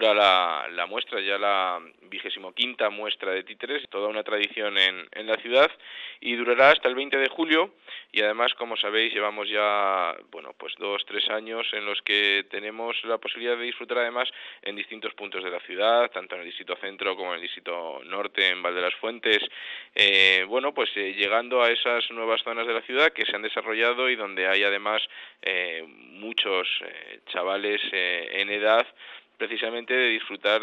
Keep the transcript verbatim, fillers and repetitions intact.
dura la, la muestra, ya la vigésimo quinta muestra de títeres, toda una tradición en, en la ciudad, y durará hasta el veinte de julio, y además, como sabéis, llevamos ya, bueno, pues dos, tres años en los que tenemos la posibilidad de disfrutar además en distintos puntos de la ciudad, tanto en el distrito centro como en el distrito norte, en Val de las Fuentes, eh, bueno, pues eh, llegando a esas nuevas zonas de la ciudad que se han desarrollado y donde hay además eh, muchos eh, chavales eh, en edad precisamente de disfrutar